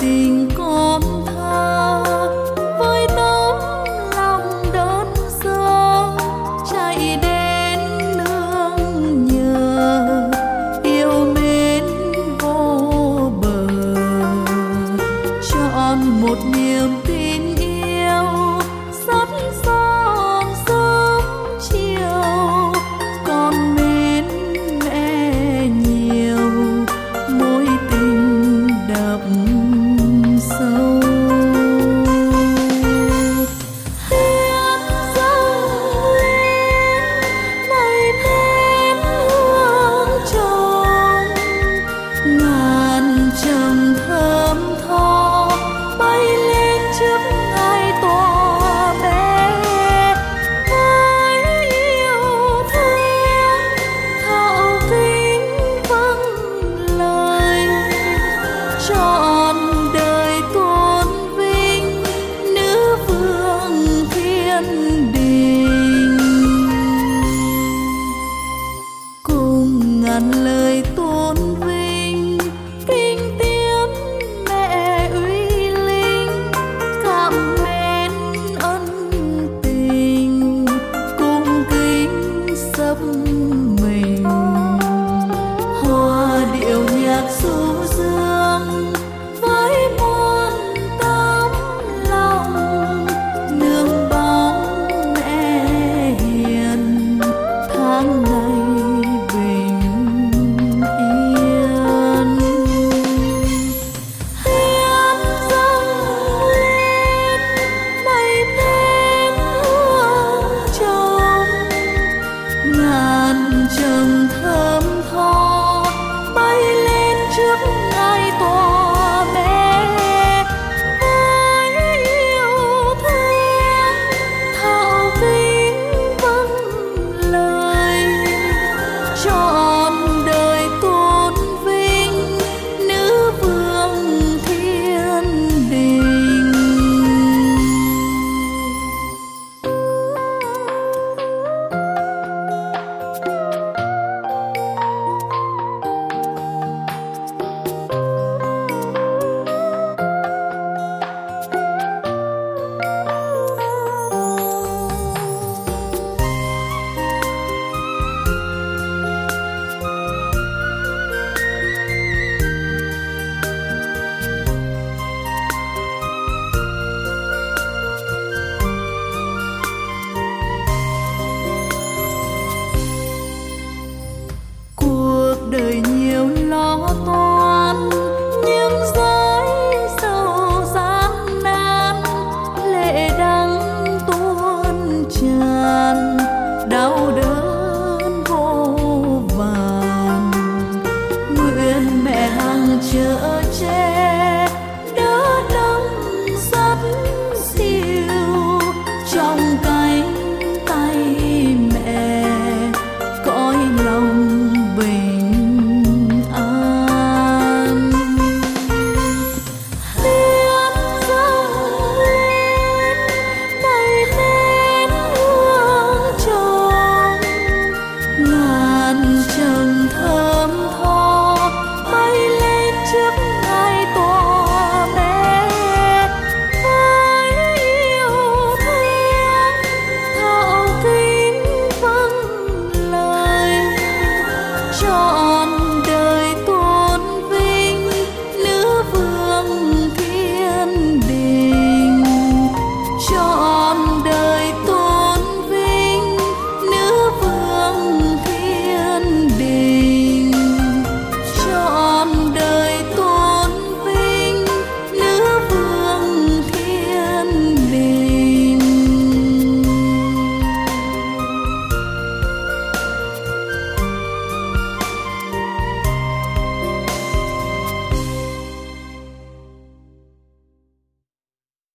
tình con thơ với tấm lòng đơn sơ chạy đến nương nhờ yêu mến vô bờ, chọn một niềm tin yêu sắt son sớm chiều, con mến mẹ nhiều mối tình đậm sâu. Tiếng dâng lên này nén hương trồng, ngàn trầm thơm tho bay lên trước ngai tòa bé, với yêu thương thạo kính vâng lời, trọn đời tôn vinh nữ vương thiên đình. Cùng ngàn lời tôn vinh kinh tiếng mẹ uy linh, cảm mến ân tình cung kính sấp mình, hòa điệu nhạc du dương với muôn tấm lòng, nương bóng mẹ hiền tháng ngày bình yên. Tiếng dâng lên này nén hương trồng, ngàn trầm thơm tho bay lên trước ngai tòa bé, với yêu thương thạo kính vâng lời, trọn đời tôn vinh nữ vương thiên đình. Cuộc đời